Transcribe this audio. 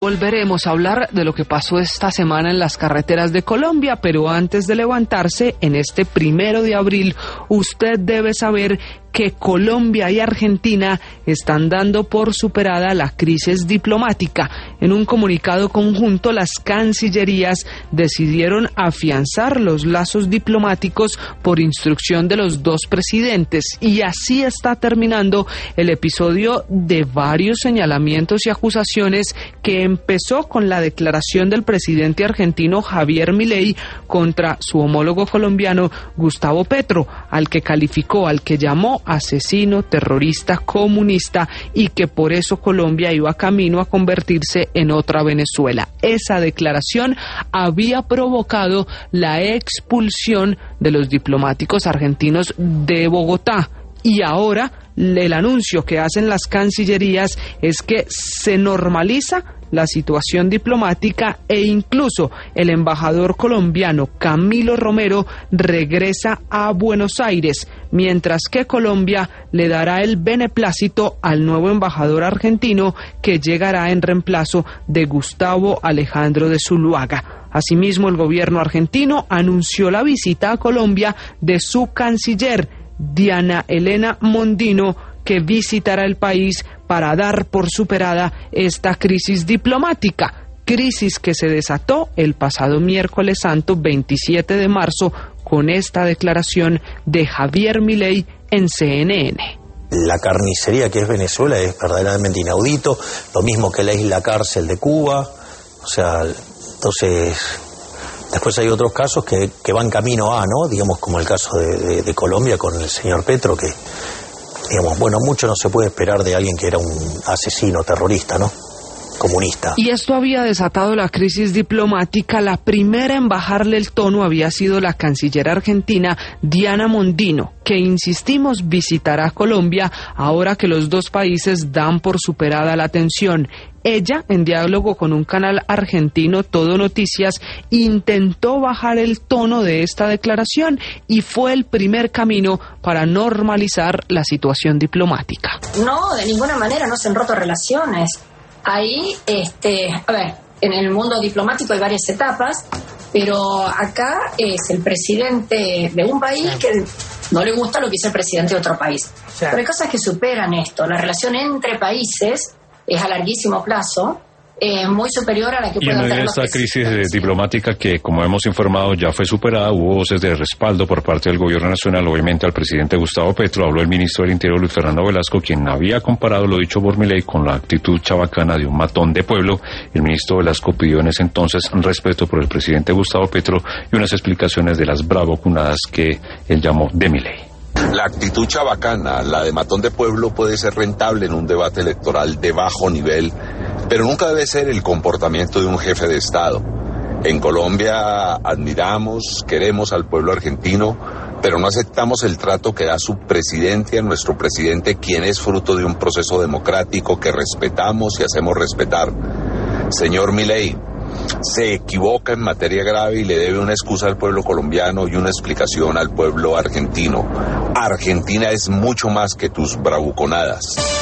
Volveremos a hablar de lo que pasó esta semana en las carreteras de Colombia, pero antes de levantarse, en este 1 de abril, usted debe saber que Colombia y Argentina están dando por superada la crisis diplomática. En un comunicado conjunto, las cancillerías decidieron afianzar los lazos diplomáticos por instrucción de los dos presidentes, y así está terminando el episodio de varios señalamientos y acusaciones que empezó con la declaración del presidente argentino Javier Milei contra su homólogo colombiano Gustavo Petro, al que calificó, al que llamó asesino, terrorista, comunista, y que por eso Colombia iba camino a convertirse en otra Venezuela. Esa declaración había provocado la expulsión de los diplomáticos argentinos de Bogotá, y ahora el anuncio que hacen las cancillerías es que se normaliza la situación diplomática e incluso el embajador colombiano Camilo Romero regresa a Buenos Aires, mientras que Colombia le dará el beneplácito al nuevo embajador argentino que llegará en reemplazo de Gustavo Alejandro de Zuluaga. Asimismo, el gobierno argentino anunció la visita a Colombia de su canciller Diana Elena Mondino, que visitará el país para dar por superada esta crisis diplomática, crisis que se desató el pasado miércoles santo 27 de marzo con esta declaración de Javier Milei en CNN. La carnicería que es Venezuela es verdaderamente inaudito, lo mismo que la isla cárcel de Cuba, o sea, entonces después hay otros casos que van camino a, ¿no? Digamos, como el caso de Colombia con el señor Petro, que digamos, bueno, mucho no se puede esperar de alguien que era un asesino terrorista, ¿no? Comunista. Y esto había desatado la crisis diplomática. La primera en bajarle el tono había sido la canciller argentina Diana Mondino, que, insistimos, visitará Colombia ahora que los dos países dan por superada la tensión. Ella, en diálogo con un canal argentino, Todo Noticias, intentó bajar el tono de esta declaración y fue el primer camino para normalizar la situación diplomática. No, de ninguna manera no se han roto relaciones. Ahí, a ver, en el mundo diplomático hay varias etapas, pero acá es el presidente de un país que no le gusta lo que dice el presidente de otro país. Pero hay cosas que superan esto. La relación entre países es a larguísimo plazo, muy superior a la que pueden tener los presidentes. Y en esta crisis diplomática que, como hemos informado, ya fue superada, hubo voces de respaldo por parte del gobierno nacional, obviamente al presidente Gustavo Petro. Habló el ministro del Interior, Luis Fernando Velasco, quien había comparado lo dicho por Milei con la actitud chabacana de un matón de pueblo. El ministro Velasco pidió en ese entonces respeto por el presidente Gustavo Petro y unas explicaciones de las bravuconadas que él llamó de Milei. La actitud chabacana, la de matón de pueblo, puede ser rentable en un debate electoral de bajo nivel, pero nunca debe ser el comportamiento de un jefe de Estado. En Colombia admiramos, queremos al pueblo argentino, pero no aceptamos el trato que da su presidente a nuestro presidente, quien es fruto de un proceso democrático que respetamos y hacemos respetar. Señor Milei, se equivoca en materia grave y le debe una excusa al pueblo colombiano y una explicación al pueblo argentino. Argentina es mucho más que tus bravuconadas.